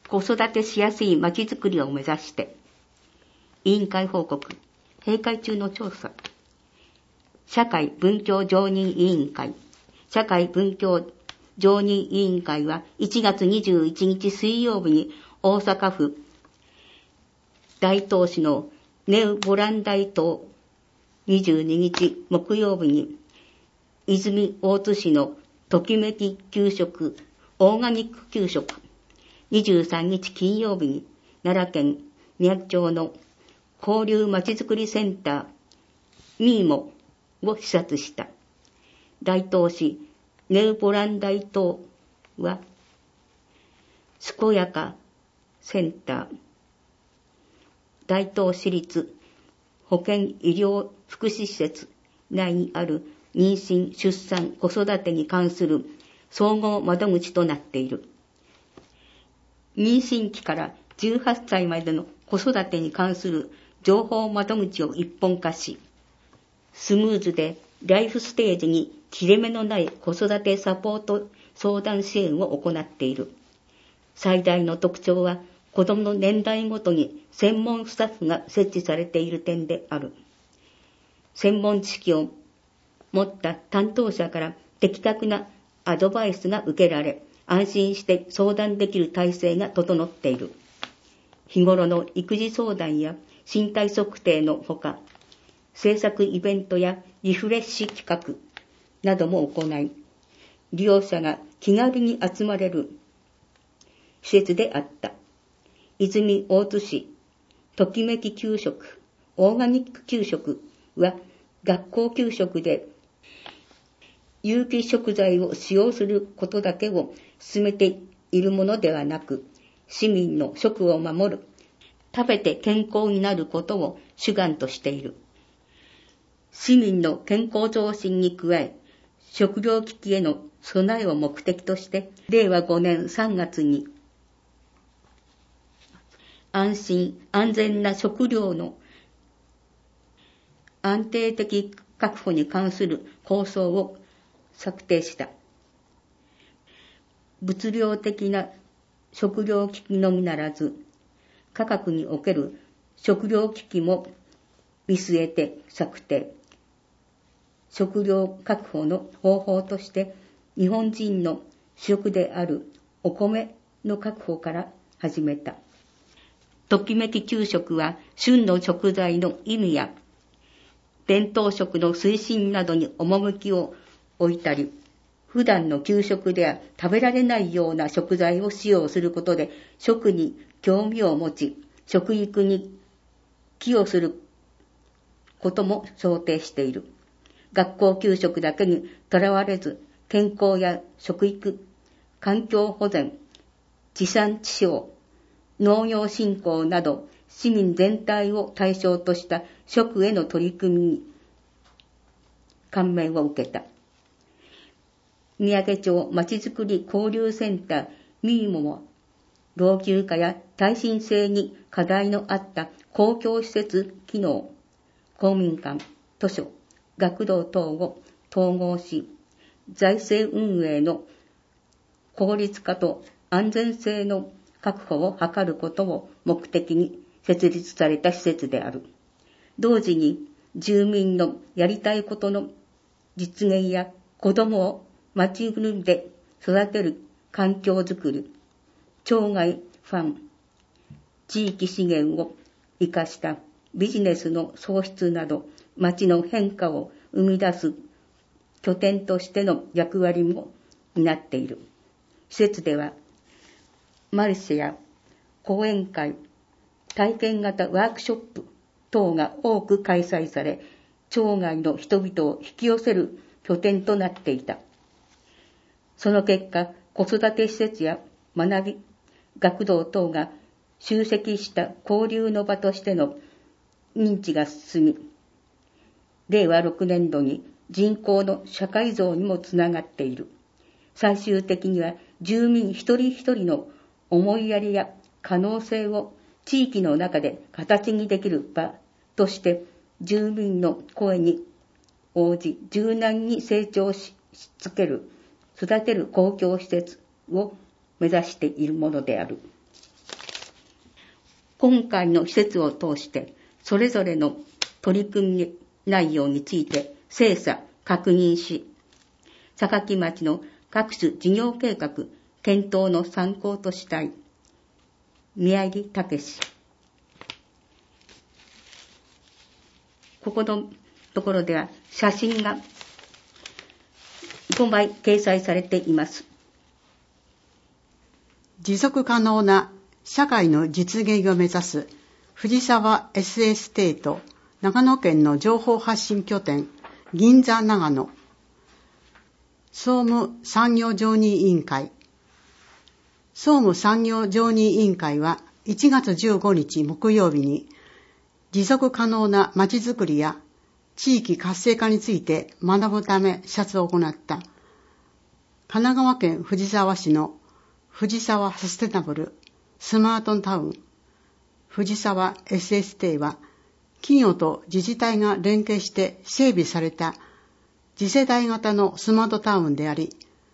子育てしやすいまちづくりを目指して、委員会報告、閉会中の調査、社会文教常任委員会、社会文教常任委員会は1月21日水曜日に大阪府大東市のネウボラン大島、22日木曜日に泉大津市のときめき給食、オーガニック給食、23日金曜日に奈良県宮城町の交流まちづくりセンターミーモを視察した。大東市ネウボラン大島は健やかセンター、大東市立保健医療福祉施設内にある妊娠・出産・子育てに関する総合窓口となっている。妊娠期から18歳までの子育てに関する情報窓口を一本化し、スムーズでライフステージに切れ目のない子育てサポート相談支援を行っている。最大の特徴は子どもの年代ごとに専門スタッフが設置されている点である。専門知識を持った担当者から的確なアドバイスが受けられ、安心して相談できる体制が整っている。日頃の育児相談や身体測定のほか、制作イベントやリフレッシュ企画なども行い、利用者が気軽に集まれる施設であった。泉大津市ときめき給食、オーガニック給食は学校給食で有機食材を使用することだけを進めているものではなく、市民の食を守る、食べて健康になることを主眼としている。市民の健康増進に加え、食糧危機への備えを目的として、令和5年3月に、安心・安全な食料の安定的確保に関する構想を策定した。物量的な食糧危機のみならず、価格における食糧危機も見据えて策定。食料確保の方法として、日本人の主食であるお米の確保から始めた。ときめき給食は、旬の食材の意味や、伝統食の推進などに趣を置いたり、普段の給食では食べられないような食材を使用することで、食に興味を持ち、食育に寄与することも想定している。学校給食だけにとらわれず、健康や食育、環境保全、地産地消、農業振興など、市民全体を対象とした食への取り組みに感銘を受けた。宮城町まちづくり交流センターミーモは、老朽化や耐震性に課題のあった公共施設機能、公民館、図書、学童等を統合し、財政運営の効率化と安全性の確保を図ることを目的に設立された施設である。同時に住民のやりたいことの実現や子どもを町ぐるみで育てる環境づくり、町外ファン、地域資源を生かしたビジネスの創出など、町の変化を生み出す拠点としての役割も担っている。施設では、マルシェや講演会、体験型ワークショップ等が多く開催され、町外の人々を引き寄せる拠点となっていた。その結果、子育て施設や学び、学童等が集積した交流の場としての認知が進み、令和6年度に人口の社会増にもつながっている。最終的には住民一人一人の思いやりや可能性を地域の中で形にできる場として、住民の声に応じ柔軟に成長し続ける、育てる公共施設を目指しているものである。 今回の施設を通して、それぞれの取り組み内容について精査、確認し、坂城町の各種事業計画、検討の参考としたい。宮城武史。ここのところでは写真が5枚掲載されています。 持続可能な社会の実現を目指す藤沢 S エステート長野県の情報発信拠点銀座長野総務産業常任委員会。総務産業常任委員会は1月15日木曜日に持続可能なまちづくりや地域活性化について学ぶため視察を行った神奈川県藤沢市の藤沢サステナブルスマートタウン藤沢 SST は企業と自治体が連携して整備された次世代型のスマートタウンであり、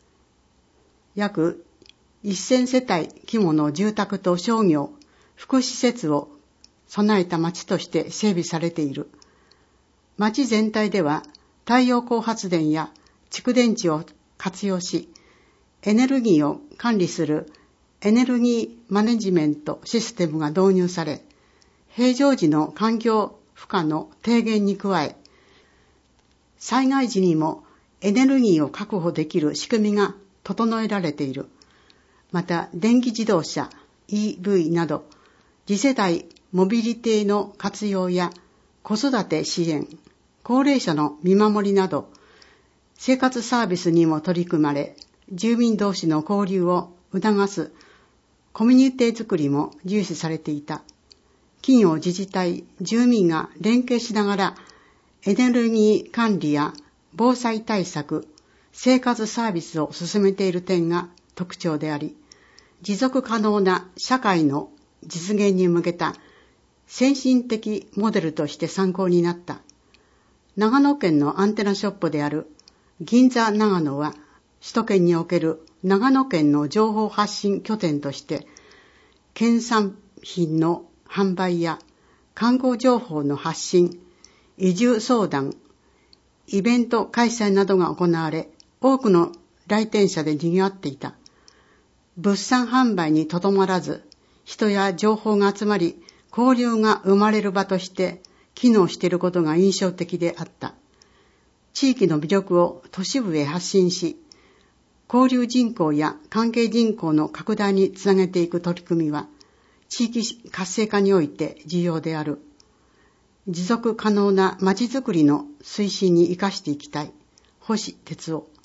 約1000世帯規模の住宅と商業、福祉施設を備えた町として整備されている。町全体では太陽光発電や蓄電池を活用し、エネルギーを管理するエネルギーマネジメントシステムが導入され、平常時の環境負荷の低減に加え、災害時にもエネルギーを確保できる仕組みが整えられている。また、電気自動車、EV など、次世代モビリティの活用や子育て支援、高齢者の見守りなど、生活サービスにも取り組まれ、住民同士の交流を促すコミュニティ作りも重視されていた。企業、自治体、住民が連携しながらエネルギー管理や防災対策、生活サービスを進めている点が特徴であり、持続可能な社会の実現に向けた先進的モデルとして参考になった。長野県のアンテナショップである銀座長野は、首都圏における長野県の情報発信拠点として、県産品の販売や観光情報の発信、移住相談、イベント開催などが行われ、多くの来店者で賑わっていた。物産販売にとどまらず、人や情報が集まり、交流が生まれる場として機能していることが印象的であった。地域の魅力を都市部へ発信し、交流人口や関係人口の拡大につなげていく取り組みは、地域活性化において重要である。持続可能なまちづくりの推進に生かしていきたい。星哲夫。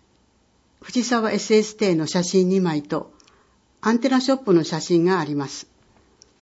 藤沢 SST の写真2枚とアンテナショップの写真があります。